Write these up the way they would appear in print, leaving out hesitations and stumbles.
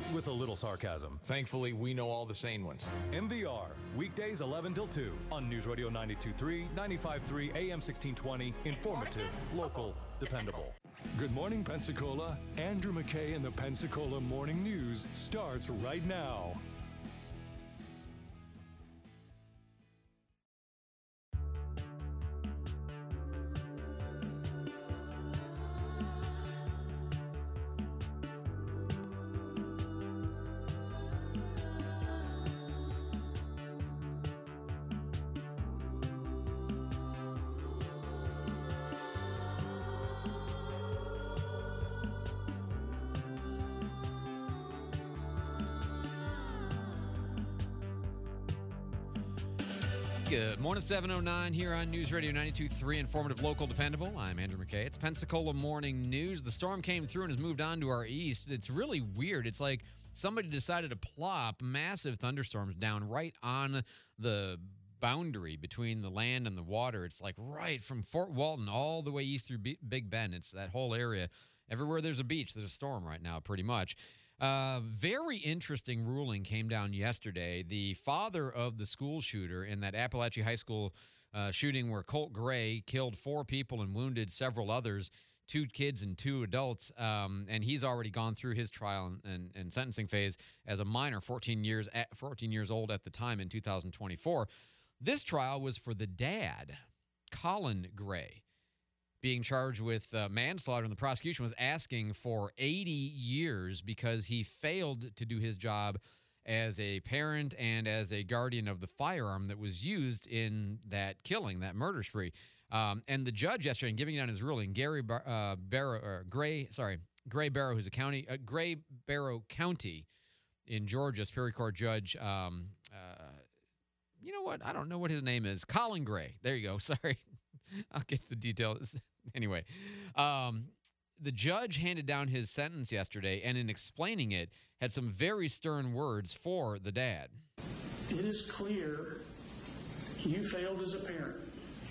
with a little sarcasm. Thankfully, we know all the sane ones. MVR, weekdays 11 till 2 on News Radio 92.3, 95.3, AM 1620. Informative, local, dependable. Good morning, Pensacola. Andrew McKay and the Pensacola Morning News starts right now. Good morning, 7:09 here on News Radio 92.3, informative, local, dependable. I'm Andrew McKay. It's Pensacola Morning News. The storm came through and has moved on to our east. It's really weird. It's like somebody decided to plop massive thunderstorms down right on the boundary between the land and the water. It's like right from Fort Walton all the way east through Big Bend. It's that whole area. Everywhere there's a beach, there's a storm right now, pretty much. Very interesting ruling came down yesterday. The father of the school shooter in that Appalachia High School shooting where Colt Gray killed 4 people and wounded several others, 2 kids and 2 adults, and he's already gone through his trial and sentencing phase as a minor, 14 years old at the time in 2024. This trial was for the dad, Colin Gray, being charged with manslaughter, and the prosecution was asking for 80 years because he failed to do his job as a parent and as a guardian of the firearm that was used in that killing, that murder spree. And the judge yesterday, in giving down his ruling, Gray Barrow, who's a county, Gray Barrow County in Georgia, Superior Court Judge. You know what? I don't know what his name is. Colin Gray. There you go. Sorry. I'll get the details. Anyway, the judge handed down his sentence yesterday, and in explaining it, had some very stern words for the dad. It is clear you failed as a parent.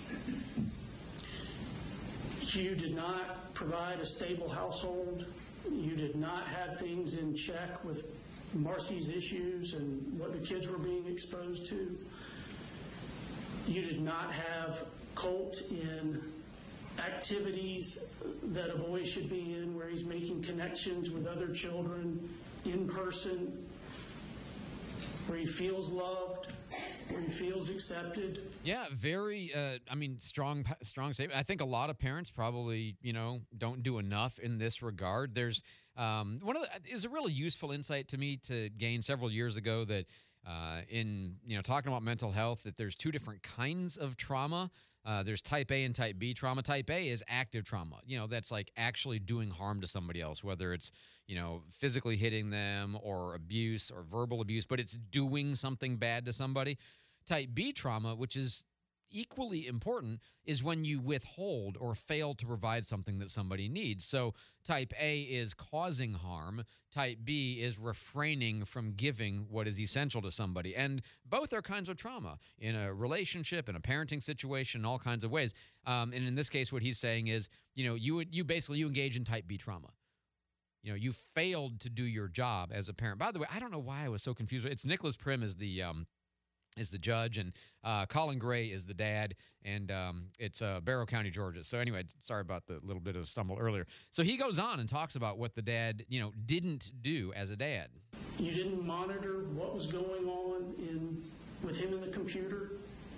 You did not provide a stable household. You did not have things in check with Marcy's issues and what the kids were being exposed to. You did not have Colt in activities that a boy should be in, where he's making connections with other children in person, where he feels loved, where he feels accepted. Yeah, very, strong statement. I think a lot of parents probably, don't do enough in this regard. There's it was a really useful insight to me to gain several years ago that in talking about mental health, that there's 2 different kinds of trauma. There's type A and type B trauma. Type A is active trauma. That's like actually doing harm to somebody else, whether it's, physically hitting them or abuse or verbal abuse, but it's doing something bad to somebody. Type B trauma, which is equally important, is when you withhold or fail to provide something that somebody needs. So type A is causing harm. Type B is refraining from giving what is essential to somebody. And both are kinds of trauma in a relationship, in a parenting situation, all kinds of ways. And in this case, what he's saying is, you engage in type B trauma. You failed to do your job as a parent. By the way, I don't know why I was so confused. It's Nicholas Prim is the judge, and Colin Gray is the dad, and it's Barrow County, Georgia. So anyway, sorry about the little bit of stumble earlier. So he goes on and talks about what the dad, didn't do as a dad. You didn't monitor what was going on with him in the computer.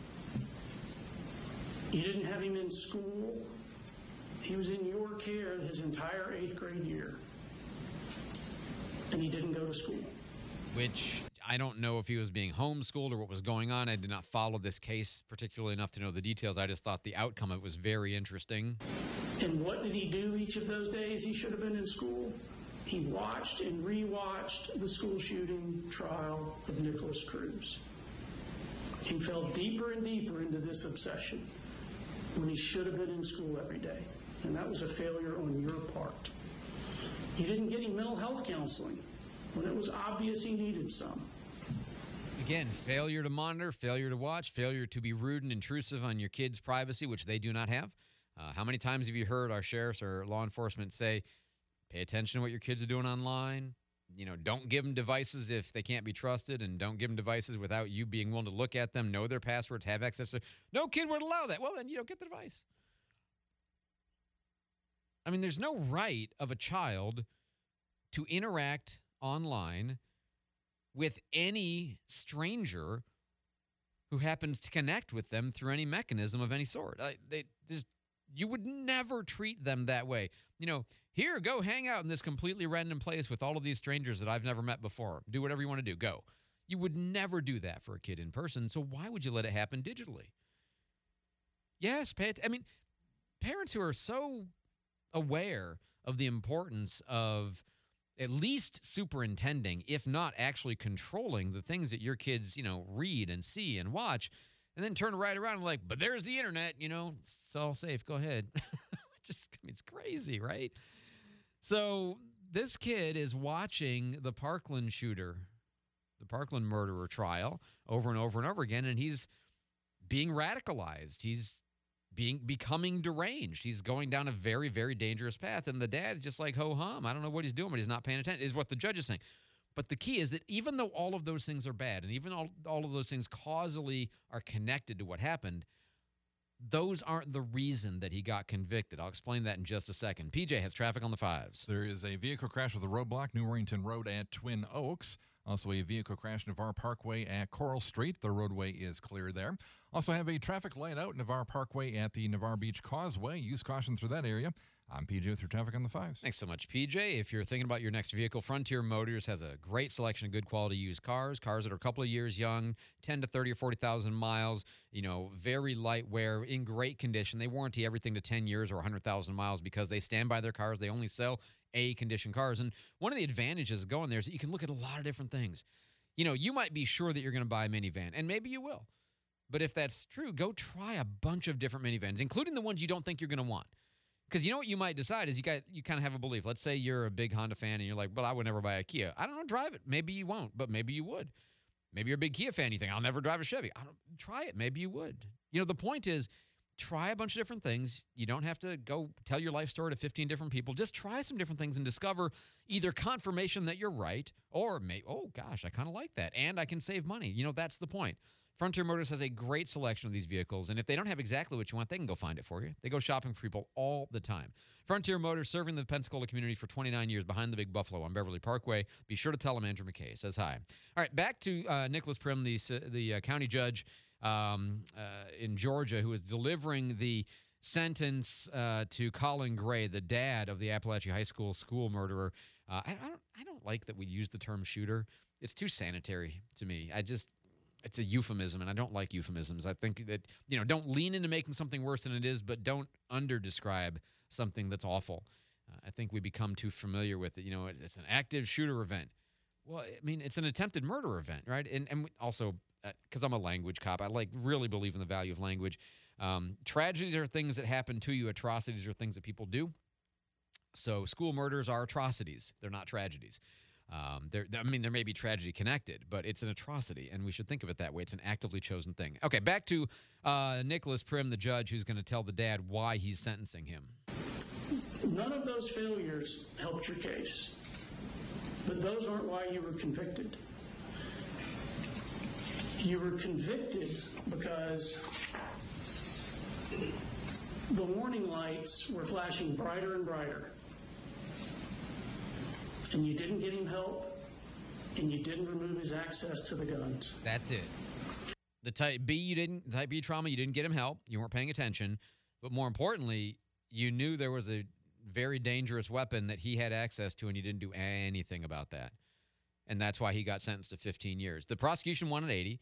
You didn't have him in school. He was in your care his entire 8th grade year, and he didn't go to school. Which I don't know if he was being homeschooled or what was going on. I did not follow this case particularly enough to know the details. I just thought the outcome of it was very interesting. And what did he do each of those days he should have been in school? He watched and rewatched the school shooting trial of Nicholas Cruz. He fell deeper and deeper into this obsession when he should have been in school every day. And that was a failure on your part. You didn't get him mental health counseling when it was obvious he needed some. Again, failure to monitor, failure to watch, failure to be rude and intrusive on your kids' privacy, which they do not have. How many times have you heard our sheriffs or law enforcement say, pay attention to what your kids are doing online? don't give them devices if they can't be trusted, and don't give them devices without you being willing to look at them, know their passwords, have access to. No kid would allow that. Well, then you don't get the device. I mean, there's no right of a child to interact online with any stranger who happens to connect with them through any mechanism of any sort. You would never treat them that way. Here, go hang out in this completely random place with all of these strangers that I've never met before. Do whatever you want to do. Go. You would never do that for a kid in person, so why would you let it happen digitally? Yes, parents who are so aware of the importance of at least superintending, if not actually controlling the things that your kids, read and see and watch, and then turn right around and like, but there's the internet, it's all safe. Go ahead. It's crazy, right? So this kid is watching the Parkland shooter, the Parkland murderer trial over and over and over again, and he's being radicalized. He's becoming deranged. He's going down a very, very dangerous path. And the dad is just like, ho-hum, I don't know what he's doing, but he's not paying attention, is what the judge is saying. But the key is that even though all of those things are bad, and even all of those things causally are connected to what happened, those aren't the reason that he got convicted. I'll explain that in just a second. PJ has traffic on the fives. There is a vehicle crash with a roadblock, New Warrington Road at Twin Oaks. Also a vehicle crash Navarre Parkway at Coral Street. The roadway is clear there. Also have a traffic light out Navarre Parkway at the Navarre Beach Causeway. Use caution through that area. I'm PJ with your traffic on the fives. Thanks so much, PJ. If you're thinking about your next vehicle, Frontier Motors has a great selection of good quality used cars that are a couple of years young, 10 to 30 or 40,000 miles, very light wear, in great condition. They warranty everything to 10 years or 100,000 miles because they stand by their cars. They only sell A-condition cars. And one of the advantages of going there is that you can look at a lot of different things. You might be sure that you're going to buy a minivan, and maybe you will. But if that's true, go try a bunch of different minivans, including the ones you don't think you're going to want. Because what you might decide is you kind of have a belief. Let's say you're a big Honda fan and you're like, well, I would never buy a Kia. I don't know, drive it. Maybe you won't, but maybe you would. Maybe you're a big Kia fan. You think, I'll never drive a Chevy. Try it. Maybe you would. The point is, try a bunch of different things. You don't have to go tell your life story to 15 different people. Just try some different things and discover either confirmation that you're right or maybe, oh, gosh, I kind of like that, and I can save money. That's the point. Frontier Motors has a great selection of these vehicles, and if they don't have exactly what you want, they can go find it for you. They go shopping for people all the time. Frontier Motors, serving the Pensacola community for 29 years behind the Big Buffalo on Beverly Parkway. Be sure to tell them Andrew McKay says hi. All right, back to Nicholas Prim, the county judge in Georgia, who is delivering the sentence to Colin Gray, the dad of the Appalachia High school murderer. I don't like that we use the term shooter. It's too sanitary to me. It's a euphemism, and I don't like euphemisms. I think that, don't lean into making something worse than it is, but don't under-describe something that's awful. I think we become too familiar with it. It's an active shooter event. Well, it's an attempted murder event, right? And also, because I'm a language cop, I really believe in the value of language. Tragedies are things that happen to you. Atrocities are things that people do. So school murders are atrocities. They're not tragedies. There may be tragedy connected, but it's an atrocity, and we should think of it that way. It's an actively chosen thing. Okay, back to Nicholas Prim, the judge, who's going to tell the dad why he's sentencing him. None of those failures helped your case, but those aren't why you were convicted. You were convicted because the warning lights were flashing brighter and brighter. And you didn't get him help, and you didn't remove his access to the guns. That's it. The type B trauma, you didn't get him help. You weren't paying attention. But more importantly, you knew there was a very dangerous weapon that he had access to, and you didn't do anything about that. And that's why he got sentenced to 15 years. The prosecution wanted 80.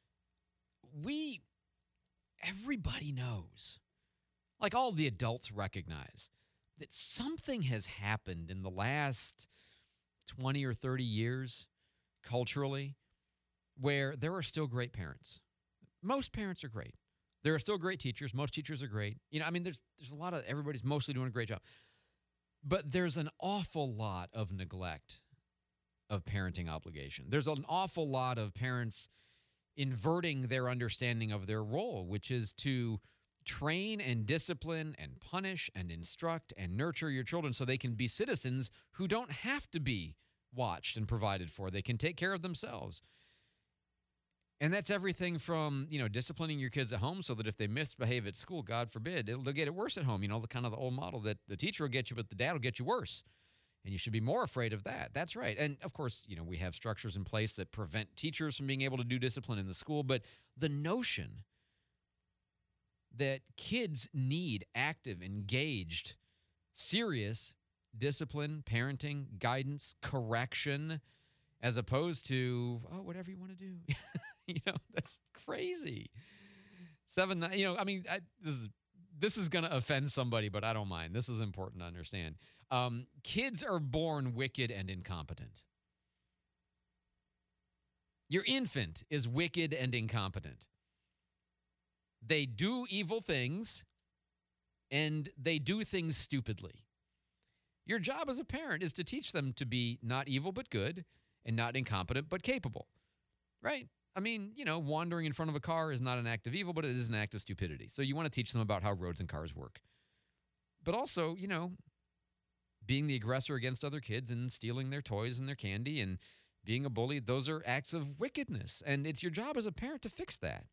Everybody knows, all the adults recognize, that something has happened in the last 20 or 30 years culturally where there are still great parents. Most parents are great. There are still great teachers. Most teachers are great. There's a lot of, everybody's mostly doing a great job. But there's an awful lot of neglect of parenting obligation. There's an awful lot of parents inverting their understanding of their role, which is to train and discipline and punish and instruct and nurture your children so they can be citizens who don't have to be watched and provided for. They can take care of themselves. And that's everything from, disciplining your kids at home so that if they misbehave at school, God forbid, they'll get it worse at home. The old model that the teacher will get you, but the dad will get you worse. And you should be more afraid of that. That's right. And, of course, we have structures in place that prevent teachers from being able to do discipline in the school. But the notion that kids need active, engaged, serious discipline, parenting, guidance, correction, as opposed to, whatever you want to do. That's crazy. This is going to offend somebody, but I don't mind. This is important to understand. Kids are born wicked and incompetent. Your infant is wicked and incompetent. They do evil things, and they do things stupidly. Your job as a parent is to teach them to be not evil but good, and not incompetent but capable, right? Wandering in front of a car is not an act of evil, but it is an act of stupidity. So you want to teach them about how roads and cars work. But also, being the aggressor against other kids and stealing their toys and their candy and being a bully, those are acts of wickedness. And it's your job as a parent to fix that.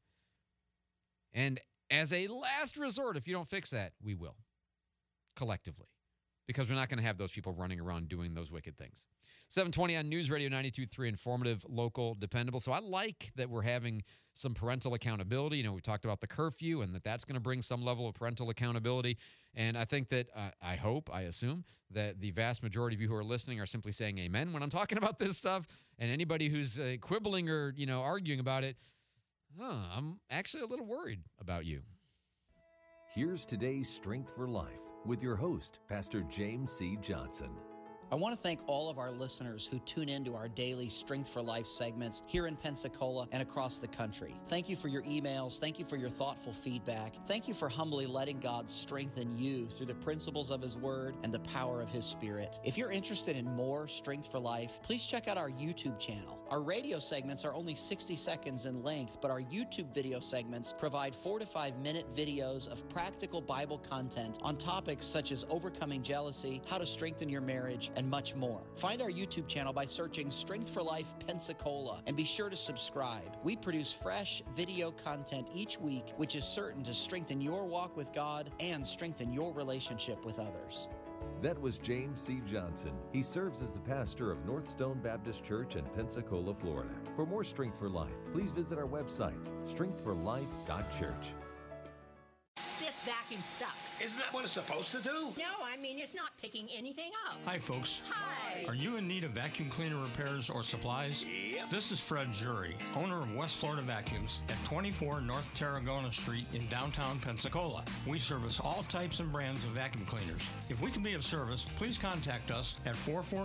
And as a last resort, if you don't fix that, we will, collectively. Because we're not going to have those people running around doing those wicked things. 720 on News Radio 92.3, informative, local, dependable. So I like that we're having some parental accountability. We talked about the curfew and that's going to bring some level of parental accountability. And I think that, I assume, that the vast majority of you who are listening are simply saying amen when I'm talking about this stuff. And anybody who's quibbling or, arguing about it, I'm actually a little worried about you. Here's today's Strength for Life with your host, Pastor James C. Johnson. I want to thank all of our listeners who tune into our daily Strength for Life segments here in Pensacola and across the country. Thank you for your emails. Thank you for your thoughtful feedback. Thank you for humbly letting God strengthen you through the principles of His Word and the power of His Spirit. If you're interested in more Strength for Life, please check out our YouTube channel. Our radio segments are only 60 seconds in length, but our YouTube video segments provide 4 to 5 minute videos of practical Bible content on topics such as overcoming jealousy, how to strengthen your marriage, and much more. Find our YouTube channel by searching Strength for Life Pensacola and be sure to subscribe. We produce fresh video content each week, which is certain to strengthen your walk with God and strengthen your relationship with others. That was James C. Johnson. He serves as the pastor of North Stone Baptist Church in Pensacola, Florida. For more Strength for Life, please visit our website, strengthforlife.church. This vacuum sucks. Isn't that what it's supposed to do? No, it's not picking anything up. Hi, folks. Hi. Are you in need of vacuum cleaner repairs or supplies? Yep. This is Fred Jury, owner of West Florida Vacuums at 24 North Tarragona Street in downtown Pensacola. We service all types and brands of vacuum cleaners. If we can be of service, please contact us at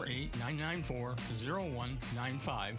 448-994-0195,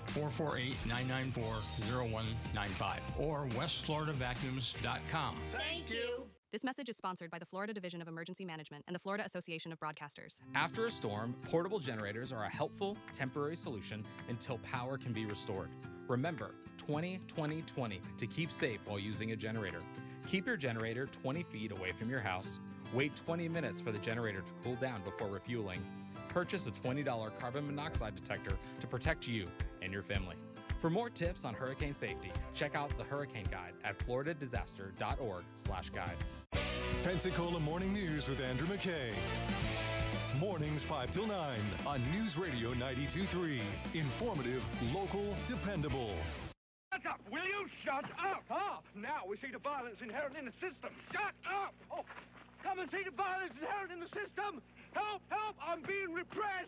448-994-0195, or westfloridavacuums.com. Thank you. This message is sponsored by the Florida Division of Emergency Management and the Florida Association of Broadcasters. After a storm, portable generators are a helpful, temporary solution until power can be restored. Remember, 20-20-20 to keep safe while using a generator. Keep your generator 20 feet away from your house. Wait 20 minutes for the generator to cool down before refueling. Purchase a $20 carbon monoxide detector to protect you and your family. For more tips on hurricane safety, check out the Hurricane Guide at floridadisaster.org/guide. Pensacola Morning News with Andrew McKay. Mornings 5 till 9 on News Radio 92.3. Informative, local, dependable. Shut up! Will you shut up? Now we see the violence inherent in the system. Shut up! Oh, come and see the violence inherent in the system. Help! Help! I'm being repressed.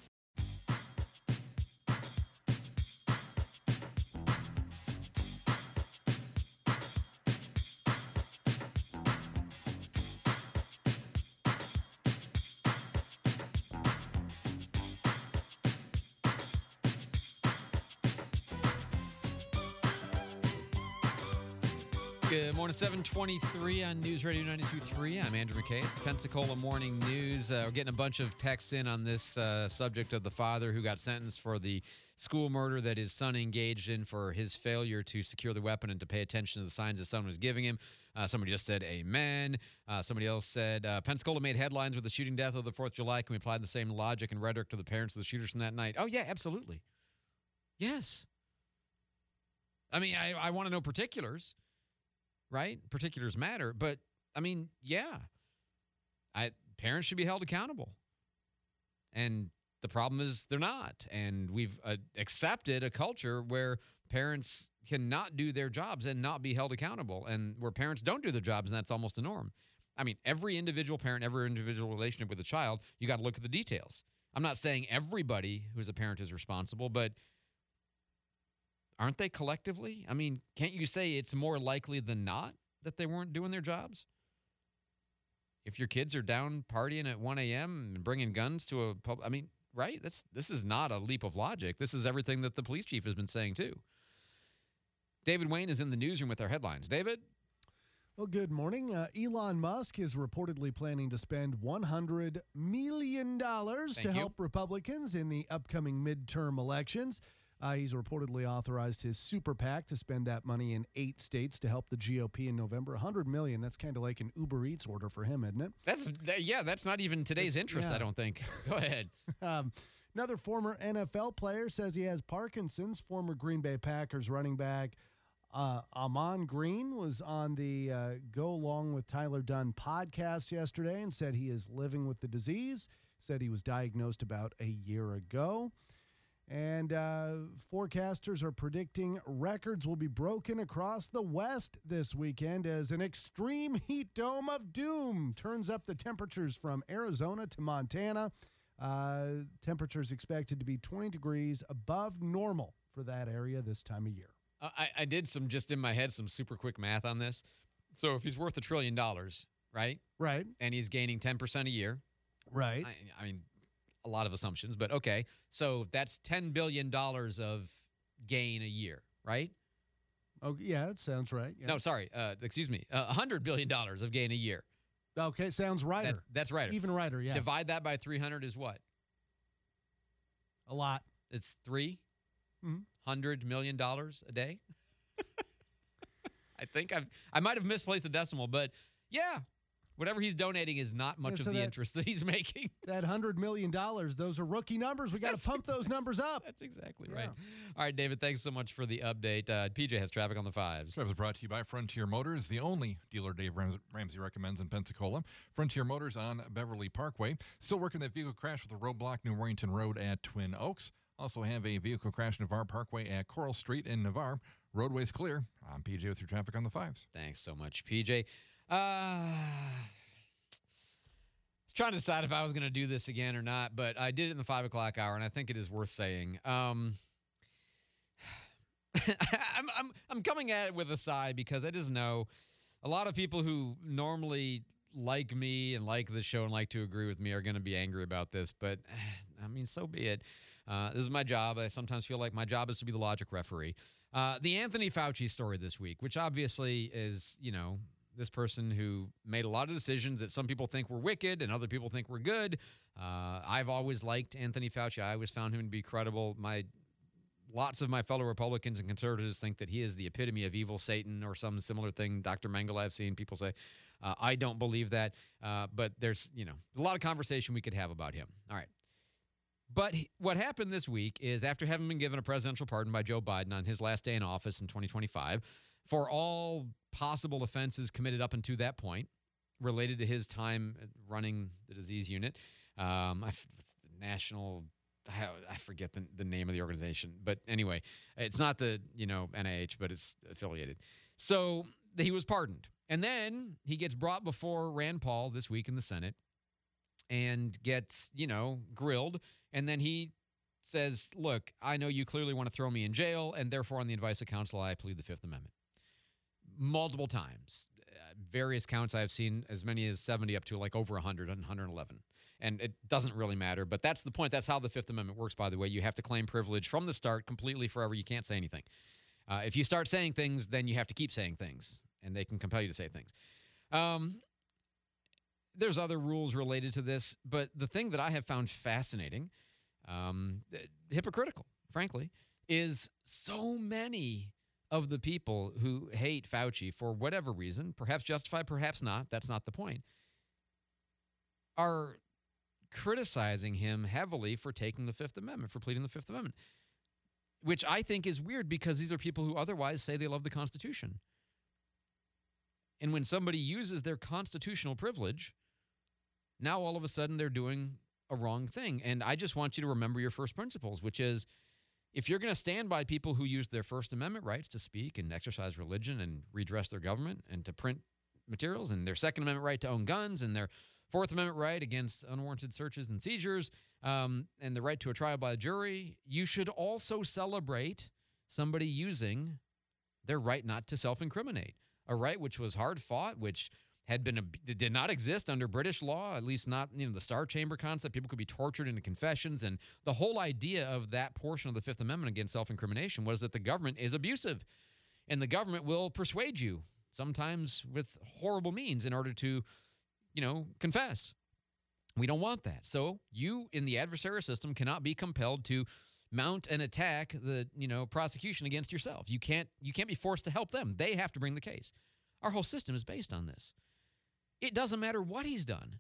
Good morning, 723 on News Radio 92.3. I'm Andrew McKay. It's Pensacola Morning News. We're getting a bunch of texts in on this subject of the father who got sentenced for the school murder that his son engaged in for his failure to secure the weapon and to pay attention to the signs his son was giving him. Somebody just said amen. Somebody else said, Pensacola made headlines with the shooting death of the 4th of July. Can we apply the same logic and rhetoric to the parents of the shooters from that night? Oh, yeah, absolutely. Yes. I mean, I want to know particulars. Right? Particulars matter. But, I mean, yeah. Parents should be held accountable. And the problem is they're not. And we've accepted a culture where parents cannot do their jobs and not be held accountable. And where parents don't do their jobs, and that's almost a norm. I mean, every individual parent, every individual relationship with a child, you got to look at the details. I'm not saying everybody who's a parent is responsible, but aren't they collectively? I mean, can't you say it's more likely than not that they weren't doing their jobs? If your kids are down partying at 1 a.m. and bringing guns to a pub, I mean, right? This is not a leap of logic. This is everything that the police chief has been saying, too. David Wayne is in the newsroom with our headlines. David? Well, good morning. Elon Musk is reportedly planning to spend $100 million to help Republicans in the upcoming midterm elections. He's reportedly authorized his super PAC to spend that money in 8 states to help the GOP in November. $100 million. That's kind of like an Uber Eats order for him, isn't it? That's not even today's interest, I don't think. Go ahead. Another former NFL player says he has Parkinson's. Former Green Bay Packers running back Amon Green was on the Go Along with Tyler Dunn podcast yesterday and said he is living with the disease. Said he was diagnosed about a year ago. And forecasters are predicting records will be broken across the West this weekend as an extreme heat dome of doom turns up the temperatures from Arizona to Montana. Temperatures expected to be 20 degrees above normal for that area this time of year. I did just in my head, some super quick math on this. So if he's worth $1 trillion, right? Right. And he's gaining 10% a year. Right. I mean, a lot of assumptions, but okay. So that's $10 billion of gain a year, right? Oh, yeah, that sounds right. Yeah. No, sorry. Excuse me. $100 billion of gain a year. Okay, sounds righter. That's righter. Even righter, yeah. Divide that by 300 is what? A lot. It's $300 million a day. I think I might have misplaced the decimal, but yeah. Whatever he's donating is not much of the interest that he's making. That $100 million, those are rookie numbers. We got to pump those numbers up. That's exactly right. All right, David, thanks so much for the update. PJ has traffic on the 5s. Traffic is brought to you by Frontier Motors, the only dealer Dave Ramsey recommends in Pensacola. Frontier Motors on Beverly Parkway. Still working that vehicle crash with a roadblock New Warrington Road at Twin Oaks. Also have a vehicle crash Navarre Parkway at Coral Street in Navarre. Roadway's clear. I'm PJ with your traffic on the 5s. Thanks so much, PJ. Trying to decide if I was going to do this again or not, but I did it in the 5 o'clock hour, and I think it is worth saying. I'm coming at it with a sigh because I just know a lot of people who normally like me and like the show and like to agree with me are going to be angry about this, but I mean, so be it. This is my job. I sometimes feel like my job is to be the logic referee. The Anthony Fauci story this week, which obviously is, this person who made a lot of decisions that some people think were wicked and other people think were good. I've always liked Anthony Fauci. I always found him to be credible. Lots of my fellow Republicans and conservatives think that he is the epitome of evil Satan or some similar thing. Dr. Mengele, I've seen people say. I don't believe that, but there's a lot of conversation we could have about him. All right. But what happened this week is after having been given a presidential pardon by Joe Biden on his last day in office in 2025, for all possible offenses committed up until that point related to his time running the disease unit, I forget the name of the organization. But anyway, it's not the, NIH, but it's affiliated. So he was pardoned. And then he gets brought before Rand Paul this week in the Senate and gets, grilled. And then he says, look, I know you clearly want to throw me in jail, and therefore on the advice of counsel, I plead the Fifth Amendment. Multiple times. Various counts I've seen as many as 70 up to like over 100 and 111. And it doesn't really matter, but that's the point. That's how the Fifth Amendment works, by the way. You have to claim privilege from the start completely forever. You can't say anything. If you start saying things, then you have to keep saying things. and they can compel you to say things. There's other rules related to this, but the thing that I have found fascinating, hypocritical, frankly, is so many of the people who hate Fauci for whatever reason, perhaps justified, perhaps not, that's not the point, are criticizing him heavily for taking the Fifth Amendment, for pleading the Fifth Amendment, which I think is weird because these are people who otherwise say they love the Constitution. And when somebody uses their constitutional privilege, now all of a sudden they're doing a wrong thing. And I just want you to remember your first principles, which is if you're going to stand by people who use their First Amendment rights to speak and exercise religion and redress their government and to print materials, and their Second Amendment right to own guns, and their Fourth Amendment right against unwarranted searches and seizures, and the right to a trial by a jury, you should also celebrate somebody using their right not to self-incriminate, a right which was hard fought, which did not exist under British law, at least not, the Star Chamber concept. People could be tortured into confessions. And the whole idea of that portion of the Fifth Amendment against self-incrimination was that the government is abusive and the government will persuade you, sometimes with horrible means, in order to, confess. We don't want that. So you, in the adversarial system, cannot be compelled to mount and attack the, prosecution against yourself. You can't be forced to help them. They have to bring the case. Our whole system is based on this. It doesn't matter what he's done.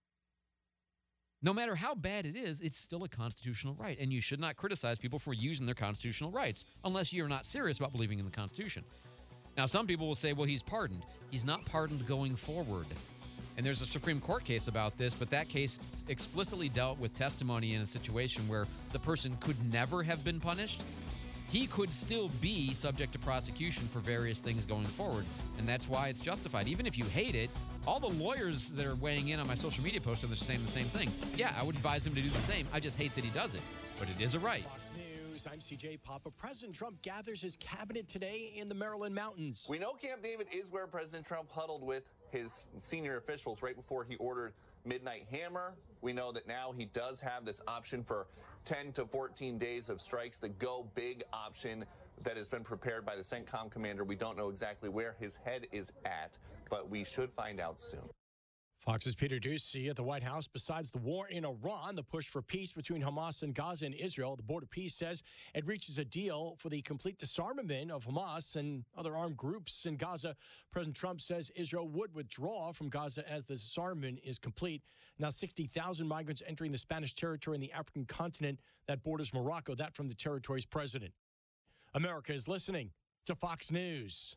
No matter how bad it is, it's still a constitutional right, and you should not criticize people for using their constitutional rights unless you're not serious about believing in the Constitution. Now, some people will say, well, he's pardoned. He's not pardoned going forward. And there's a Supreme Court case about this, but that case explicitly dealt with testimony in a situation where the person could never have been punished. He could still be subject to prosecution for various things going forward, and that's why it's justified. Even if you hate it, all the lawyers that are weighing in on my social media posts are saying the same thing. Yeah, I would advise him to do the same. I just hate that he does it, but it is a right. Fox News, I'm CJ Papa. President Trump gathers his cabinet today in the Maryland mountains. We know Camp David is where President Trump huddled with his senior officials right before he ordered Midnight Hammer. We know that now he does have this option for 10 to 14 days of strikes, the go big option that has been prepared by the CENTCOM commander. We don't know exactly where his head is at, but we should find out soon. Fox's Peter Doocy at the White House. Besides the war in Iran, the push for peace between Hamas and Gaza and Israel, the Board of Peace says it reaches a deal for the complete disarmament of Hamas and other armed groups in Gaza. President Trump says Israel would withdraw from Gaza as the disarmament is complete. Now 60,000 migrants entering the Spanish territory in the African continent that borders Morocco. That from the territory's president. America is listening to Fox News.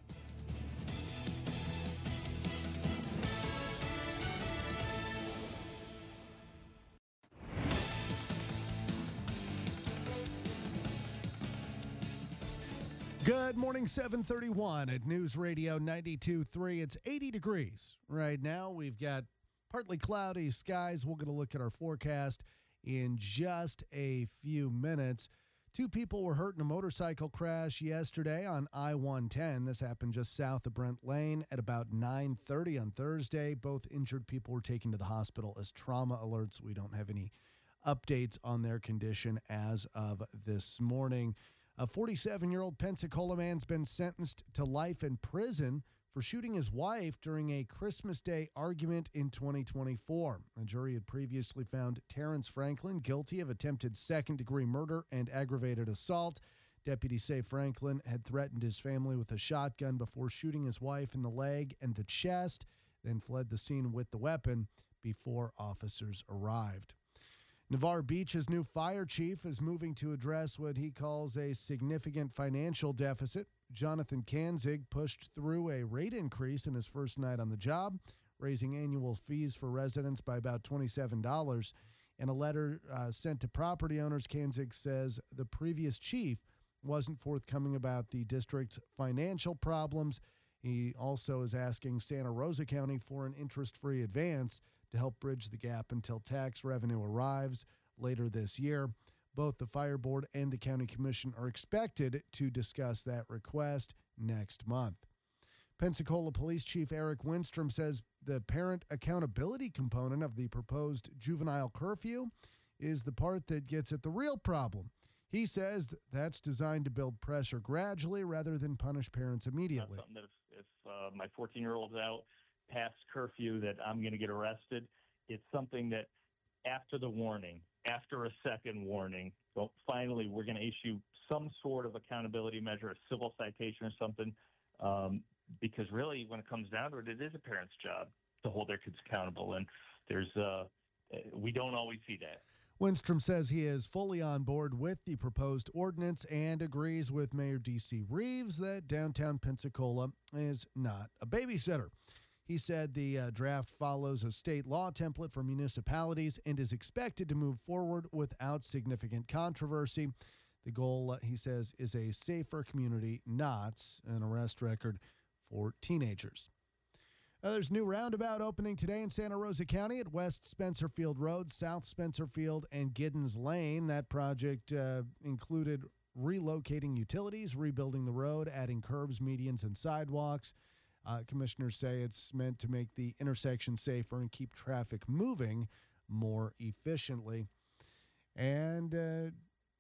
Good morning, 731 at News Radio 92.3. It's 80 degrees right now. We've got partly cloudy skies. We're going to look at our forecast in just a few minutes. 2 people were hurt in a motorcycle crash yesterday on I-110. This happened just south of Brent Lane at about 9:30 on Thursday. Both injured people were taken to the hospital as trauma alerts. We don't have any updates on their condition as of this morning. A 47-year-old Pensacola man's been sentenced to life in prison for shooting his wife during a Christmas Day argument in 2024. A jury had previously found Terrence Franklin guilty of attempted second-degree murder and aggravated assault. Deputies say Franklin had threatened his family with a shotgun before shooting his wife in the leg and the chest, then fled the scene with the weapon before officers arrived. Navarre Beach's new fire chief is moving to address what he calls a significant financial deficit. Jonathan Kanzig pushed through a rate increase in his first night on the job, raising annual fees for residents by about $27. In a letter sent to property owners, Kanzig says the previous chief wasn't forthcoming about the district's financial problems. He also is asking Santa Rosa County for an interest-free advance to help bridge the gap until tax revenue arrives later this year. Both the Fire Board and the County Commission are expected to discuss that request next month. Pensacola Police Chief Eric Winstrom says the parent accountability component of the proposed juvenile curfew is the part that gets at the real problem. He says that's designed to build pressure gradually rather than punish parents immediately. That's something that if my 14-year-old's out past curfew, that I'm going to get arrested. It's something that after the warning, after a second warning, so finally we're going to issue some sort of accountability measure, a civil citation or something, because really when it comes down to it, it is a parent's job to hold their kids accountable. And we don't always see that. Winstrom says he is fully on board with the proposed ordinance and agrees with Mayor D.C. Reeves that downtown Pensacola is not a babysitter. He said the draft follows a state law template for municipalities and is expected to move forward without significant controversy. The goal, he says, is a safer community, not an arrest record for teenagers. There's a new roundabout opening today in Santa Rosa County at West Spencerfield Road, South Spencerfield, and Giddens Lane. That project included relocating utilities, rebuilding the road, adding curbs, medians, and sidewalks. Commissioners say it's meant to make the intersection safer and keep traffic moving more efficiently. And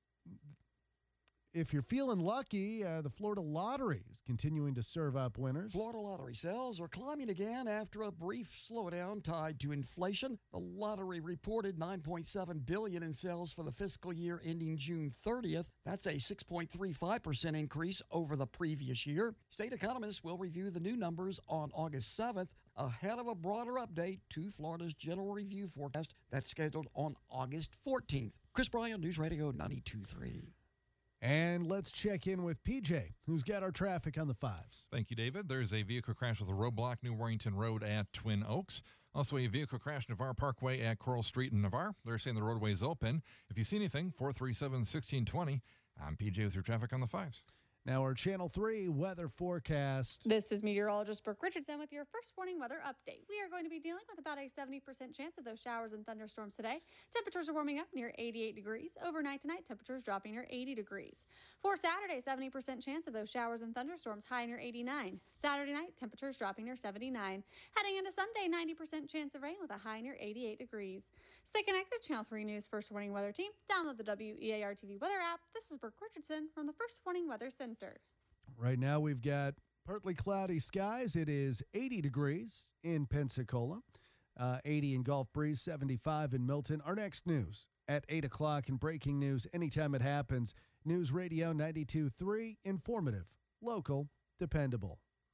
if you're feeling lucky, the Florida Lottery is continuing to serve up winners. Florida Lottery sales are climbing again after a brief slowdown tied to inflation. The lottery reported $9.7 billion in sales for the fiscal year ending June 30th. That's a 6.35% increase over the previous year. State economists will review the new numbers on August 7th ahead of a broader update to Florida's general review forecast that's scheduled on August 14th. Chris Bryan, News Radio 92.3. And let's check in with PJ, who's got our traffic on the fives. Thank you, David. There's a vehicle crash with a roadblock, New Warrington Road at Twin Oaks. Also, a vehicle crash Navarre Parkway at Coral Street in Navarre. They're saying the roadway is open. If you see anything, 437-1620. I'm PJ with your traffic on the fives. Now our Channel 3 weather forecast. This is meteorologist Brooke Richardson with your first warning weather update. We are going to be dealing with about a 70% chance of those showers and thunderstorms today. Temperatures are warming up near 88 degrees. Overnight tonight, temperatures dropping near 80 degrees. For Saturday, 70% chance of those showers and thunderstorms, high near 89. Saturday night, temperatures dropping near 79. Heading into Sunday, 90% chance of rain with a high near 88 degrees. Stay connected to Channel 3 News First Warning Weather Team. Download the WEAR TV weather app. This is Brooke Richardson from the First Warning Weather Center. Right now we've got partly cloudy skies. It is 80 degrees in Pensacola, 80 in Gulf Breeze, 75 in Milton. Our next news at 8 o'clock in breaking news anytime it happens. News Radio 92.3, informative, local, dependable.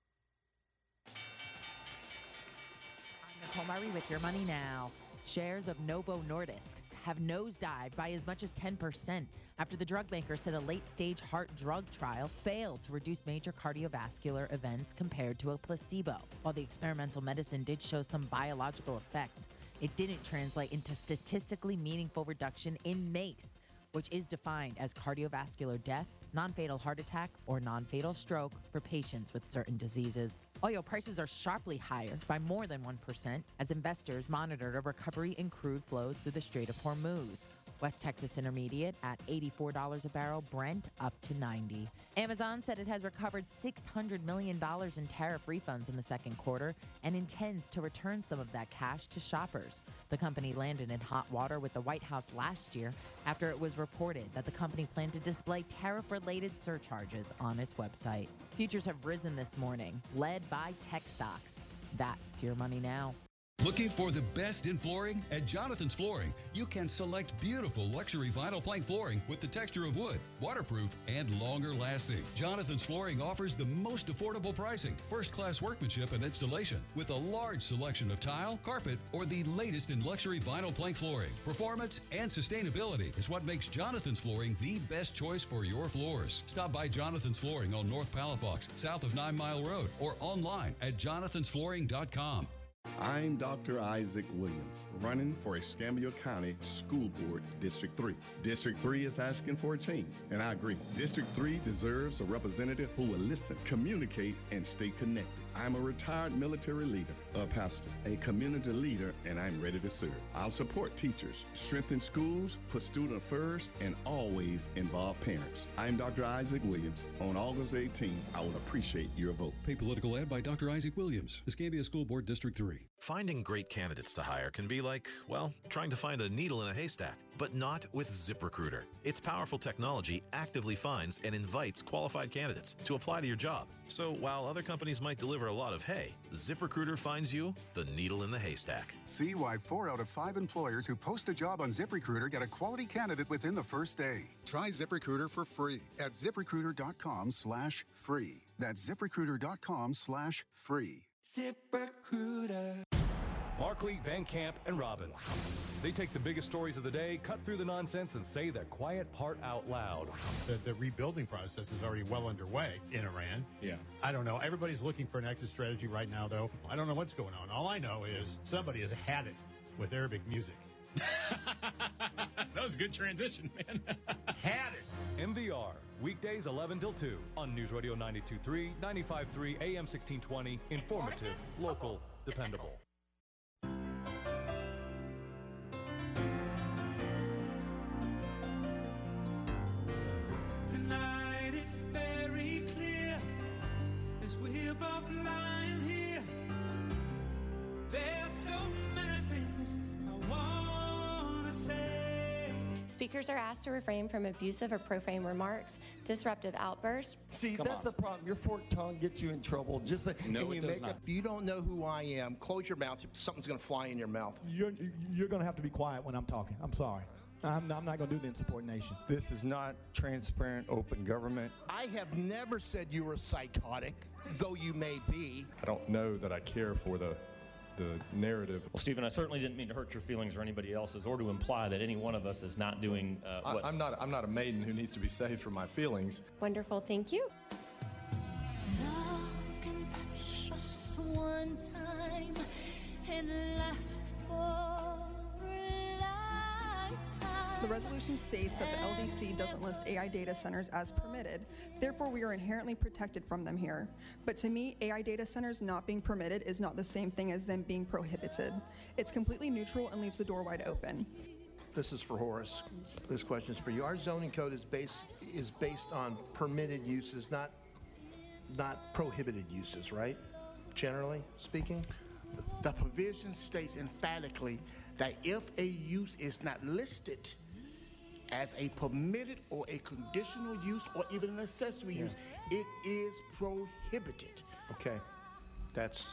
I'm Nicole Murray with your money now. Shares of Novo Nordisk have nosedived by as much as 10% after the drug maker said a late-stage heart drug trial failed to reduce major cardiovascular events compared to a placebo. While the experimental medicine did show some biological effects, it didn't translate into statistically meaningful reduction in MACE, which is defined as cardiovascular death, non-fatal heart attack, or non-fatal stroke for patients with certain diseases. Oil prices are sharply higher by more than 1% as investors monitored a recovery in crude flows through the Strait of Hormuz. West Texas Intermediate at $84 a barrel, Brent up to $90. Amazon said it has recovered $600 million in tariff refunds in the second quarter and intends to return some of that cash to shoppers. The company landed in hot water with the White House last year after it was reported that the company planned to display tariff-related surcharges on its website. Futures have risen this morning, led by tech stocks. That's your money now. Looking for the best in flooring? At Jonathan's Flooring, you can select beautiful luxury vinyl plank flooring with the texture of wood, waterproof, and longer lasting. Jonathan's Flooring offers the most affordable pricing, first-class workmanship and installation, with a large selection of tile, carpet, or the latest in luxury vinyl plank flooring. Performance and sustainability is what makes Jonathan's Flooring the best choice for your floors. Stop by Jonathan's Flooring on North Palafox, south of 9 Mile Road, or online at jonathansflooring.com. I'm Dr. Isaac Williams, running for Escambia County School Board District 3. District 3 is asking for a change, and I agree. District 3 deserves a representative who will listen, communicate, and stay connected. I'm a retired military leader, a pastor, a community leader, and I'm ready to serve. I'll support teachers, strengthen schools, put students first, and always involve parents. I'm Dr. Isaac Williams. On August 18th, I will appreciate your vote. Pay political ad by Dr. Isaac Williams, Escambia School Board District 3. Finding great candidates to hire can be like, well, trying to find a needle in a haystack, but not with ZipRecruiter. Its powerful technology actively finds and invites qualified candidates to apply to your job. So while other companies might deliver a lot of hay, ZipRecruiter finds you the needle in the haystack. See why 4 out of 5 employers who post a job on ZipRecruiter get a quality candidate within the first day. Try ZipRecruiter for free at ZipRecruiter.com/free. That's ZipRecruiter.com/free. ZipRecruiter. Markley, Van Camp, and Robbins. They take the biggest stories of the day, cut through the nonsense, and say the quiet part out loud. The rebuilding process is already well underway in Iran. Yeah. I don't know. Everybody's looking for an exit strategy right now, though. I don't know what's going on. All I know is somebody has had it with Arabic music. That was a good transition, man. Had it. MVR, weekdays 11 till 2 on News Radio 92.3, 95.3, AM 1620, informative, local, dependable. Tonight it's very clear as we're both lying here. There's so many things I want to say. Speakers are asked to refrain from abusive or profane remarks, disruptive outbursts. See, that's the problem. Your forked tongue gets you in trouble. Just like, No, and it you does make not. If you don't know who I am, close your mouth. Something's going to fly in your mouth. You're going to have to be quiet when I'm talking. I'm sorry. I'm not going to do the insubordination. This is not transparent, open government. I have never said you were psychotic, though you may be. I don't know that I care for the narrative. Well, Stephen, I certainly didn't mean to hurt your feelings or anybody else's, or to imply that any one of us is not doing what... I'm not a maiden who needs to be saved from my feelings. Wonderful, thank you. Love can touch us one time and last for a lifetime. The resolution states that the LDC doesn't list AI data centers as permitted. Therefore, we are inherently protected from them here. But to me, AI data centers not being permitted is not the same thing as them being prohibited. It's completely neutral and leaves the door wide open. This is for Horace. This question is for you. Our zoning code is based on permitted uses, not prohibited uses, right? Generally speaking? The provision states emphatically that if a use is not listed as a permitted or a conditional use or even an accessory use, it is prohibited. Okay. That's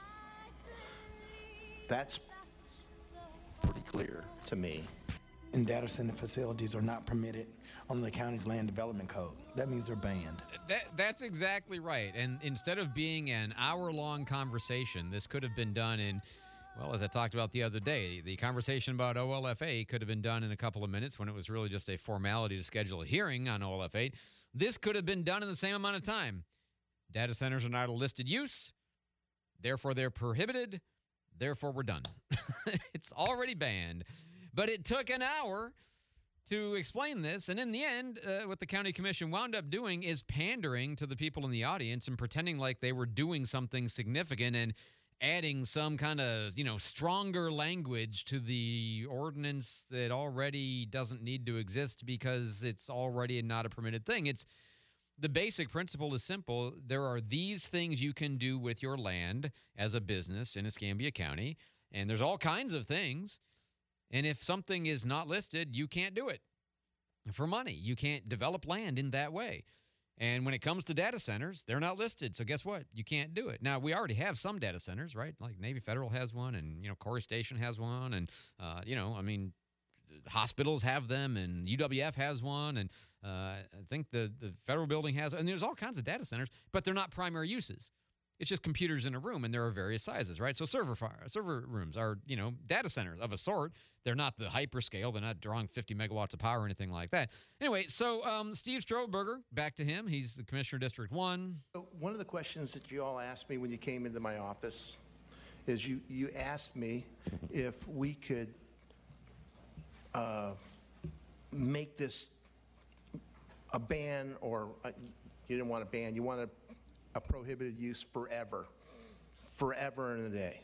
pretty clear to me. And data center facilities are not permitted under the county's land development code. That means they're banned. That's exactly right. And instead of being an hour-long conversation, this could have been done in, well, as I talked about the other day, the conversation about OLF8 could have been done in a couple of minutes when it was really just a formality to schedule a hearing on OLF8. This could have been done in the same amount of time. Data centers are not a listed use. Therefore, they're prohibited. Therefore, we're done. It's already banned. But it took an hour to explain this. And in the end, what the county commission wound up doing is pandering to the people in the audience and pretending like they were doing something significant and adding some kind of, stronger language to the ordinance that already doesn't need to exist because it's already not a permitted thing. The basic principle is simple. There are these things you can do with your land as a business in Escambia County, and there's all kinds of things. And if something is not listed, you can't do it for money. You can't develop land in that way. And when it comes to data centers, they're not listed. So guess what? You can't do it. Now, we already have some data centers, right? Like Navy Federal has one, and, Corey Station has one. And, hospitals have them, and UWF has one. And I think the federal building has, and there's all kinds of data centers, but they're not primary uses. It's just computers in a room, and there are various sizes, right? So server rooms are, data centers of a sort. They're not the hyperscale. They're not drawing 50 megawatts of power or anything like that. Anyway, so Steve Strohberger, back to him. He's the Commissioner of District 1. So one of the questions that you all asked me when you came into my office is you asked me if we could make this a ban, or you didn't want a ban. You wanted a prohibited use forever and a day.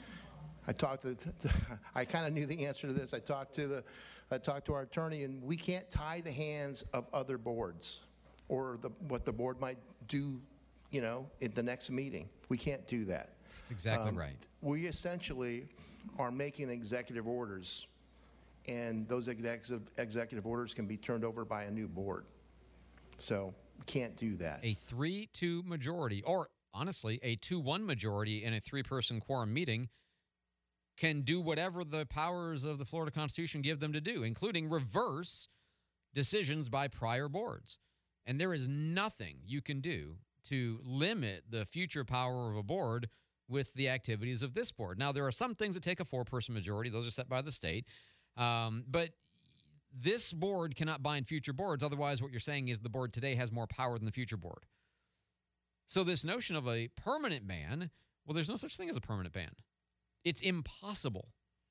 I kind of knew the answer to this. I talked to our attorney, and we can't tie the hands of other boards or what the board might do, in the next meeting. We can't do that. That's exactly right. We essentially are making executive orders, and those executive orders can be turned over by a new board. So we can't do that. A 3-2 majority, or honestly, a 2-1 majority in a 3-person quorum meeting can do whatever the powers of the Florida Constitution give them to do, including reverse decisions by prior boards. And there is nothing you can do to limit the future power of a board with the activities of this board. Now, there are some things that take a 4-person majority. Those are set by the state. But this board cannot bind future boards. Otherwise, what you're saying is the board today has more power than the future board. So this notion of a permanent ban, well, there's no such thing as a permanent ban. It's impossible.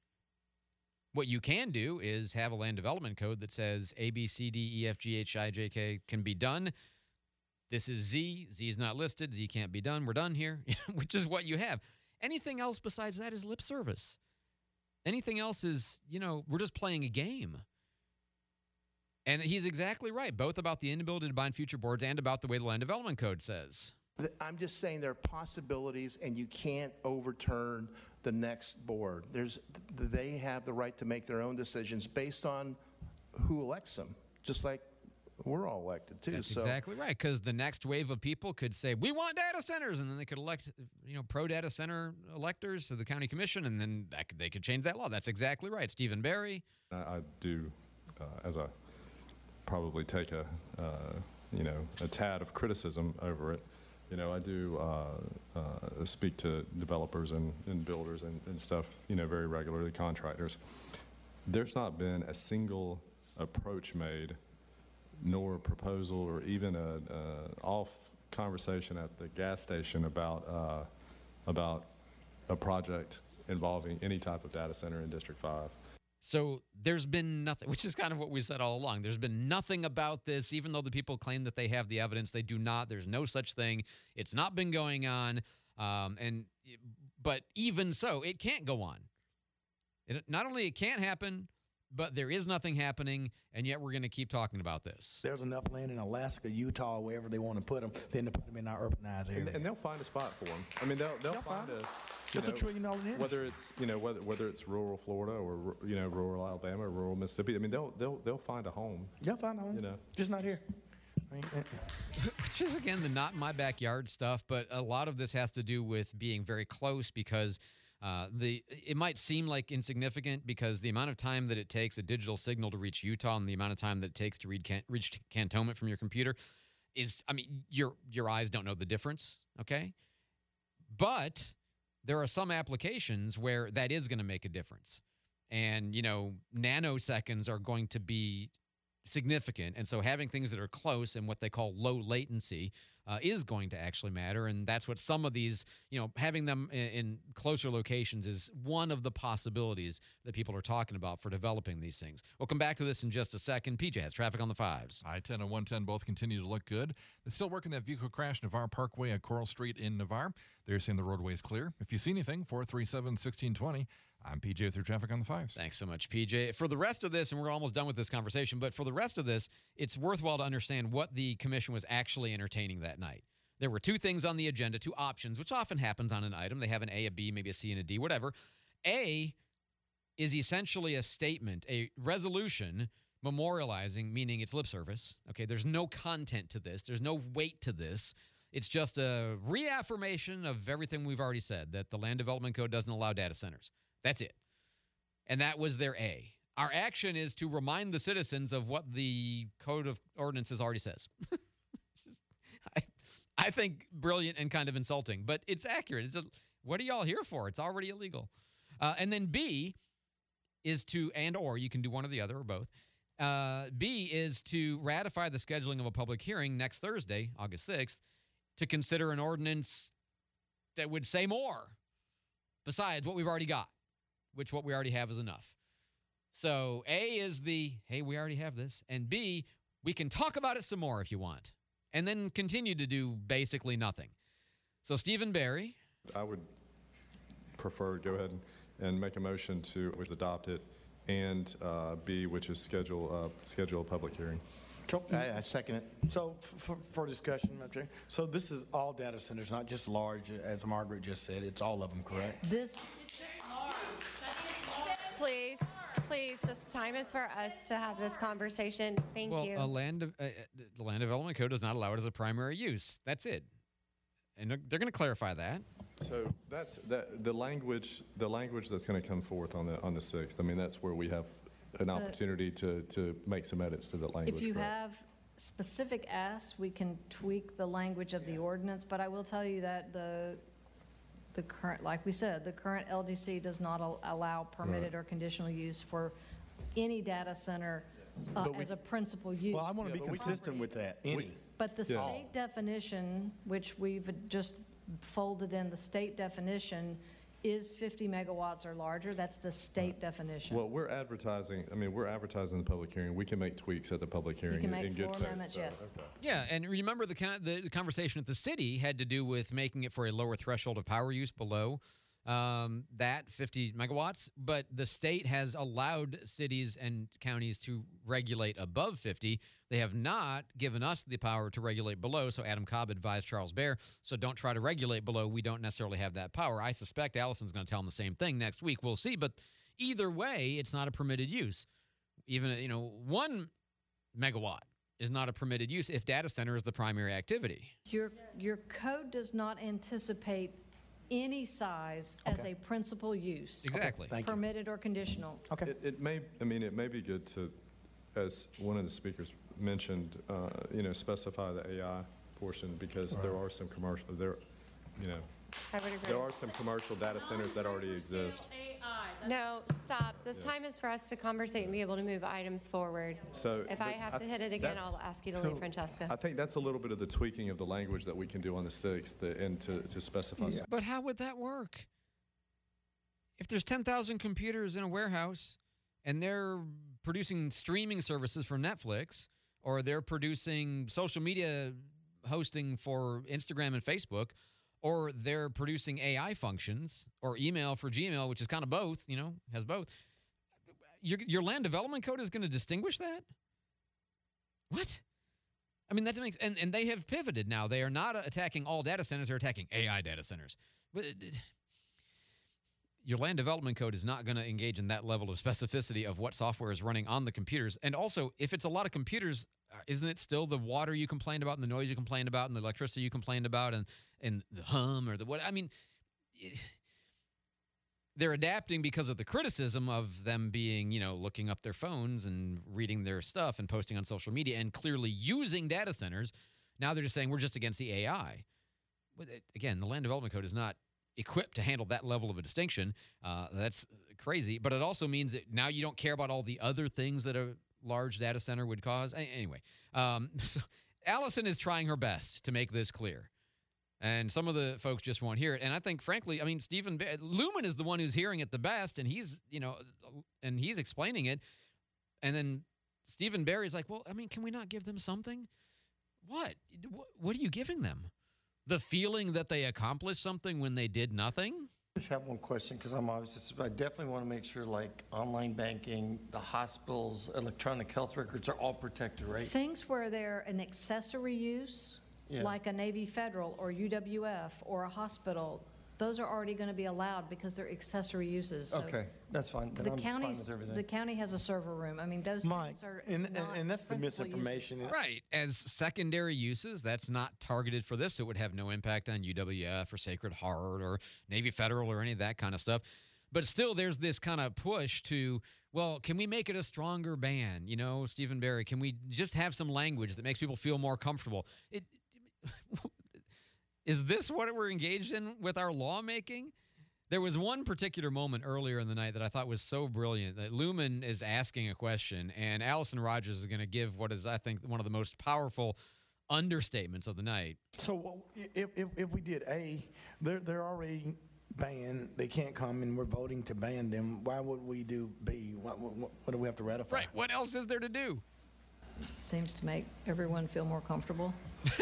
What you can do is have a land development code that says A, B, C, D, E, F, G, H, I, J, K can be done. This is Z. Z is not listed. Z can't be done. We're done here, which is what you have. Anything else besides that is lip service. Anything else is, we're just playing a game. And he's exactly right, both about the inability to bind future boards and about the way the land development code says. I'm just saying there are possibilities, and you can't overturn the next board. They have the right to make their own decisions based on who elects them, just like we're all elected too. That's exactly right, because the next wave of people could say, we want data centers, and then they could elect, pro-data center electors to the county commission, and then they could change that law. That's exactly right. Stephen Barry. I do, as I probably take a tad of criticism over it. I do speak to developers and builders and stuff, very regularly, contractors. There's not been a single approach made, nor proposal, or even a off conversation at the gas station about a project involving any type of data center in District 5. So there's been nothing, which is kind of what we said all along. There's been nothing about this, even though the people claim that they have the evidence. They do not. There's no such thing. It's not been going on. But even so, it can't go on. Not only it can't happen, but there is nothing happening, and yet we're going to keep talking about this. There's enough land in Alaska, Utah, wherever they want to put them, then to put them in our urbanized area. And they'll find a spot for them. I mean, they'll find a. It's $1 trillion industry. Whether it's whether it's rural Florida or rural Alabama or rural Mississippi. I mean, they'll find a home. They'll find a home. Just not here. Which is again the not in my backyard stuff, but a lot of this has to do with being very close because it might seem like insignificant because the amount of time that it takes a digital signal to reach Utah and the amount of time that it takes to reach Cantonment from your computer is, your eyes don't know the difference. Okay, but there are some applications where that is going to make a difference. And, nanoseconds are going to be significant. And so having things that are close and what they call low latency is going to actually matter. And that's what some of these, having them in closer locations is one of the possibilities that people are talking about for developing these things. We'll come back to this in just a second. PJ has traffic on the 5s. I-10 and 110 both continue to look good. They're still working that vehicle crash Navarre Parkway at Coral Street in Navarre. They're saying the roadway is clear. If you see anything, 437-1620. I'm PJ with your traffic on the 5s. Thanks so much, PJ. For the rest of this, and we're almost done with this conversation, but for the rest of this, it's worthwhile to understand what the commission was actually entertaining that night. There were 2 things on the agenda, 2 options, which often happens on an item. They have an A, a B, maybe a C, and a D, whatever. A is essentially a statement, a resolution memorializing, meaning it's lip service. Okay, there's no content to this. There's no weight to this. It's just a reaffirmation of everything we've already said, that the Land Development Code doesn't allow data centers. That's it. And that was their A. Our action is to remind the citizens of what the Code of Ordinances already says. I think brilliant and kind of insulting, but it's accurate. What are y'all here for? It's already illegal. And then B is to, or you can do one or the other or both. B is to ratify the scheduling of a public hearing next Thursday, August 6th, to consider an ordinance that would say more besides what we've already got, which what we already have is enough. So A is hey, we already have this. And B, we can talk about it some more if you want. And then continue to do basically nothing. So Stephen Barry. I would prefer to go ahead and make a motion to adopt it, and B, which is schedule a public hearing. I second it. So for discussion, Madam Chair, so this is all data centers, not just large, as Margaret just said. It's all of them, correct? Please, this time is for us to have this conversation. Thank you. Well, the Land Development Code does not allow it as a primary use. That's it. And they're going to clarify that. So that's the language that's going to come forth on the 6th. I mean, that's where we have an opportunity to make some edits to the language. If you correct? have specific asks, we can tweak the language of the ordinance, but I will tell you that the current, like we said, the current LDC does not allow permitted or conditional use for any data center as a principal use. Well, I want to be consistent with that. But the state definition, which we've just folded in the state definition, is 50 megawatts or larger. That's the state definition. Well, we're advertising the public hearing. We can make tweaks at the public hearing. You can make in good floor faith, amendments, yes. Okay. Yeah, and remember the conversation at the city had to do with making it for a lower threshold of power use below that 50 megawatts, but the state has allowed cities and counties to regulate above 50. They have not given us the power to regulate below, so Adam Cobb advised Charles Bair, so don't try to regulate below. We don't necessarily have that power. I suspect Allison's going to tell them the same thing next week. We'll see, but either way, it's not a permitted use. Even, 1 megawatt is not a permitted use if data center is the primary activity. Your code does not anticipate any size as a principal use. Exactly. Permitted or conditional. Okay. It may be good to, as one of the speakers mentioned, specify the AI portion because there are some commercial I would agree. there are some commercial data centers that already exist. No, stop. This time is for us to conversate and be able to move items forward. So if I have to hit it again, I'll ask you to leave, Francesca. I think that's a little bit of the tweaking of the language that we can do on the 6th and to specify. Yeah. But how would that work? If there's 10,000 computers in a warehouse and they're producing streaming services for Netflix or they're producing social media hosting for Instagram and Facebook, or they're producing AI functions or email for Gmail, which is kind of both, has both. Your land development code is going to distinguish that? What? I mean, that makes, and they have pivoted now. They are not attacking all data centers. They're attacking AI data centers. But your land development code is not going to engage in that level of specificity of what software is running on the computers. And also, if it's a lot of computers, isn't it still the water you complained about and the noise you complained about and the electricity you complained about and the hum or the what? I mean, they're adapting because of the criticism of them being, looking up their phones and reading their stuff and posting on social media and clearly using data centers. Now they're just saying we're just against the AI. But again, the land development code is not equipped to handle that level of a distinction. That's crazy. But it also means that now you don't care about all the other things that a large data center would cause. Anyway, so Allison is trying her best to make this clear. And some of the folks just won't hear it. And I think, frankly, Lumen is the one who's hearing it the best, and he's, and he's explaining it. And then Stephen Barry's like, well, can we not give them something? What? What are you giving them? The feeling that they accomplished something when they did nothing? I just have one question because I definitely want to make sure like online banking, the hospitals, electronic health records are all protected, right? Things where they're an accessory use, like a Navy Federal or UWF or a hospital, those are already going to be allowed because they're accessory uses. So okay, that's fine. Then I'm fine with everything. The county has a server room. Those things are and that's the misinformation. Right. As secondary uses, that's not targeted for this. It would have no impact on UWF or Sacred Heart or Navy Federal or any of that kind of stuff. But still, there's this kind of push to, well, can we make it a stronger ban? Stephen Barry, can we just have some language that makes people feel more comfortable? Is this what we're engaged in with our lawmaking? There was one particular moment earlier in the night that I thought was so brilliant that Lumen is asking a question and Allison Rogers is going to give what is, I think, one of the most powerful understatements of the night. So if we did A, they're already banned. They can't come and we're voting to ban them. Why would we do B? What do we have to ratify? Right. What else is there to do? Seems to make everyone feel more comfortable.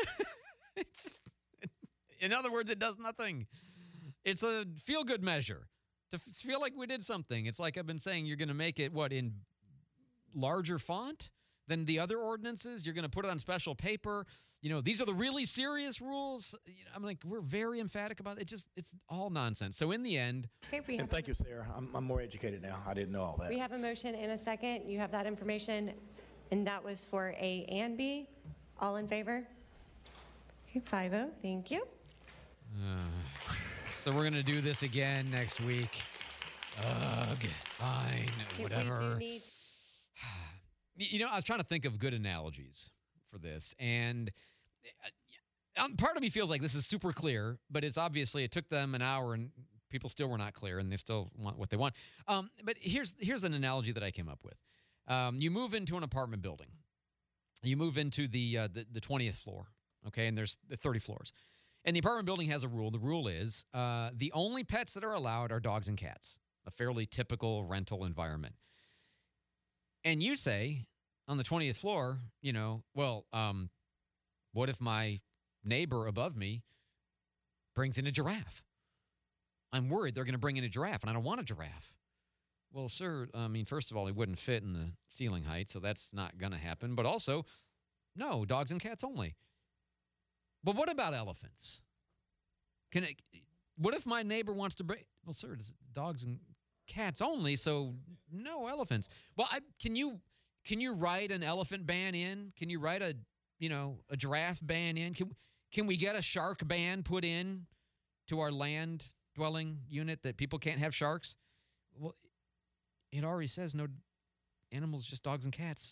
In other words, it does nothing. It's a feel-good measure to feel like we did something. It's like I've been saying, you're going to make it, in larger font than the other ordinances? You're going to put it on special paper? These are the really serious rules? I'm like, we're very emphatic about it. It's all nonsense. So in the end... Okay, and thank you, Sarah. I'm more educated now. I didn't know all that. We have a motion and a second. You have that information, and that was for A and B. All in favor? Okay, 5-0. Thank you. So we're going to do this again next week. Ugh, fine, whatever. You know, I was trying to think of good analogies for this, and part of me feels like this is super clear, but it's obviously it took them an hour and people still were not clear, and they still want what they want. But here's an analogy that I came up with. You move into an apartment building. You move into the 20th floor, okay, and there's 30 floors. And the apartment building has a rule. The rule is the only pets that are allowed are dogs and cats, a fairly typical rental environment. And you say on the 20th floor, you know, well, what if my neighbor above me brings in a giraffe? I'm worried they're going to bring in a giraffe, and I don't want a giraffe. Well, sir, I mean, first of all, it wouldn't fit in the ceiling height, so that's not going to happen. But also, no, dogs and cats only. But what about elephants? What if my neighbor wants to bring? Well, sir, it's dogs and cats only, so no elephants. Well, can you write an elephant ban in? Can you write a giraffe ban in? Can we get a shark ban put in to our land dwelling unit that people can't have sharks? Well, it already says no animals, just dogs and cats.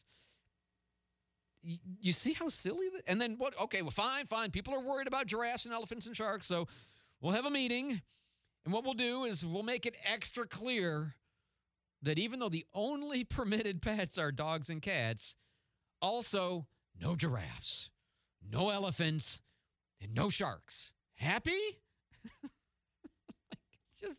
You see how silly that? And then what? Okay, well, fine. People are worried about giraffes and elephants and sharks, so we'll have a meeting, and what we'll do is we'll make it extra clear that even though the only permitted pets are dogs and cats, also no giraffes, no elephants, and no sharks. Happy? It's just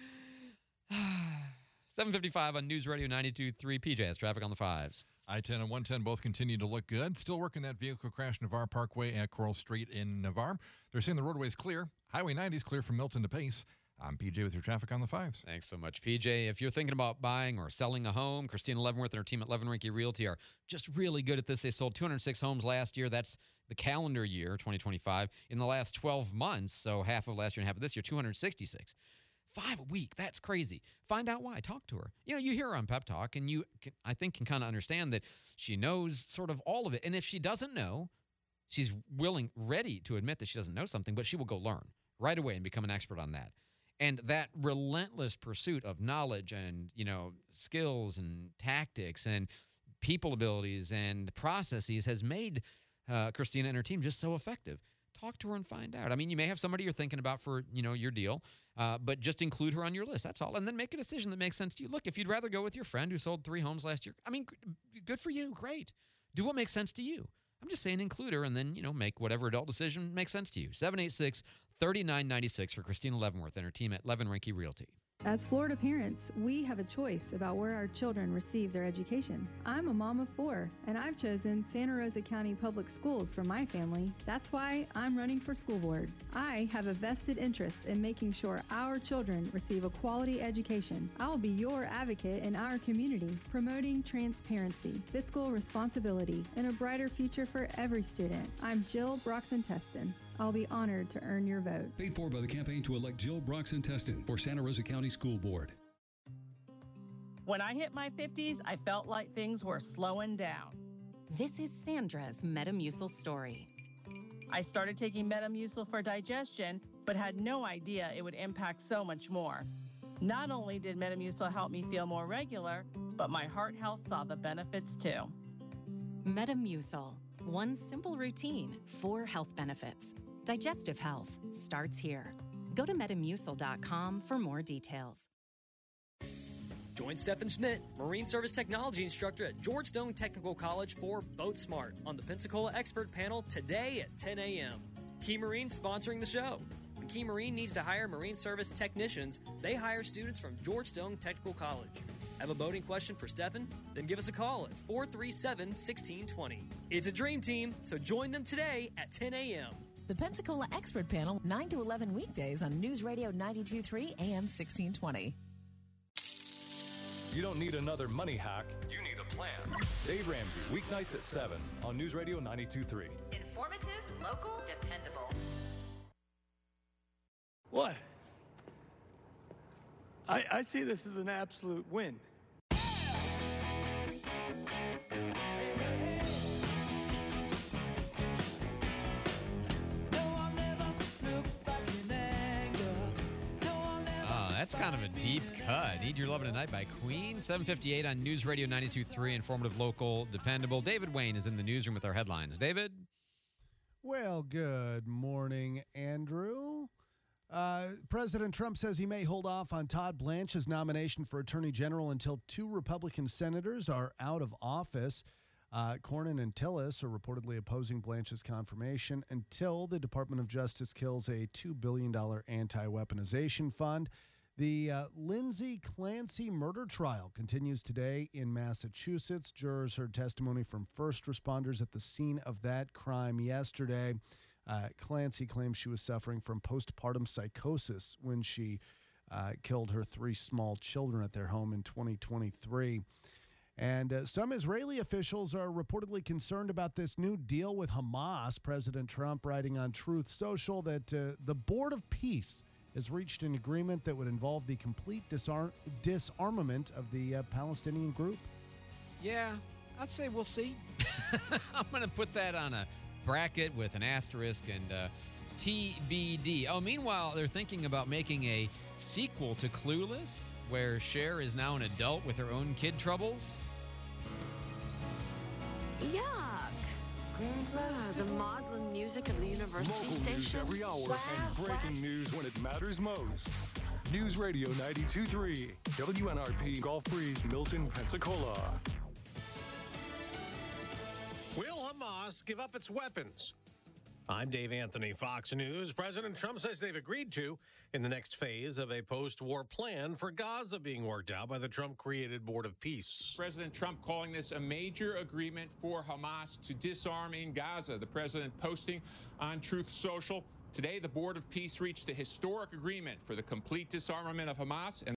7:55 on News Radio 92.3 PJS. Traffic on the 5s. I-10 and 110 both continue to look good. Still working that vehicle crash Navarre Parkway at Coral Street in Navarre. They're saying the roadway is clear. Highway 90 is clear from Milton to Pace. I'm PJ with your traffic on the 5s. Thanks so much, PJ. If you're thinking about buying or selling a home, Christina Leavenworth and her team at Leavenworth Realty are just really good at this. They sold 206 homes last year. That's the calendar year, 2025. In the last 12 months, so half of last year and half of this year, 266. 5 a week. That's crazy. Find out why. Talk to her. You know, you hear her on Pep Talk, and you, I think, can kind of understand that she knows sort of all of it. And if she doesn't know, she's ready to admit that she doesn't know something, but she will go learn right away and become an expert on that. And that relentless pursuit of knowledge and, skills and tactics and people abilities and processes has made Christina and her team just so effective. Talk to her and find out. I mean, you may have somebody you're thinking about for, your deal, but just include her on your list. That's all. And then make a decision that makes sense to you. Look, if you'd rather go with your friend who sold 3 homes last year, I mean, good for you. Great. Do what makes sense to you. I'm just saying include her and then, make whatever adult decision makes sense to you. 786-3996 for Christina Leavenworth and her team at Leavenworth Realty. As Florida parents, we have a choice about where our children receive their education. I'm a mom of 4, and I've chosen Santa Rosa County Public Schools for my family. That's why I'm running for school board. I have a vested interest in making sure our children receive a quality education. I'll be your advocate in our community, promoting transparency, fiscal responsibility, and a brighter future for every student. I'm Jill Broxton-Teston. I'll be honored to earn your vote. Paid for by the campaign to elect Jill Broxton-Teston for Santa Rosa County School Board. When I hit my 50s, I felt like things were slowing down. This is Sandra's Metamucil story. I started taking Metamucil for digestion, but had no idea it would impact so much more. Not only did Metamucil help me feel more regular, but my heart health saw the benefits too. Metamucil. One simple routine, 4 health benefits. Digestive health starts here. Go to Metamucil.com for more details. Join Stephen Schmidt, Marine Service Technology Instructor at George Stone Technical College for Boat Smart on the Pensacola Expert Panel today at 10 a.m. Key Marine sponsoring the show. When Key Marine needs to hire Marine Service technicians, they hire students from George Stone Technical College. Have a boating question for Stephen? Then give us a call at 437-1620. It's a dream team, so join them today at 10 a.m. The Pensacola Expert Panel, 9 to 11 weekdays on News Radio 92.3 AM 1620. You don't need another money hack. You need a plan. Dave Ramsey, weeknights at 7 on News Radio 92.3. Informative, local, dependable. What? I see this as an absolute win. That's kind of a deep cut. Need Your Lovin' Tonight by Queen. 7:58 on News Radio 92.3, informative, local, dependable. David Wayne is in the newsroom with our headlines. David? Well, good morning, Andrew. President Trump says he may hold off on Todd Blanche's nomination for Attorney General until 2 Republican senators are out of office. Cornyn and Tillis are reportedly opposing Blanche's confirmation until the Department of Justice kills a $2 billion anti-weaponization fund. The Lindsay Clancy murder trial continues today in Massachusetts. Jurors heard testimony from first responders at the scene of that crime yesterday. Clancy claims she was suffering from postpartum psychosis when she killed her 3 small children at their home in 2023. And some Israeli officials are reportedly concerned about this new deal with Hamas. President Trump writing on Truth Social that the Board of Peace has reached an agreement that would involve the complete disarmament of the Palestinian group. Yeah, I'd say we'll see. I'm going to put that on a bracket with an asterisk and TBD. Oh, meanwhile, they're thinking about making a sequel to Clueless, where Cher is now an adult with her own kid troubles. Yuck. The maudlin music of the university Local station. news every hour and breaking news when it matters most. News Radio 92.3, WNRP, Gulf Breeze, Milton, Pensacola. Will Hamas give up its weapons? I'm Dave Anthony, Fox News. President Trump says they've agreed to in the next phase of a post-war plan for Gaza being worked out by the Trump-created Board of Peace. President Trump calling this a major agreement for Hamas to disarm in Gaza. The president posting on Truth Social. Today, the Board of Peace reached a historic agreement for the complete disarmament of Hamas and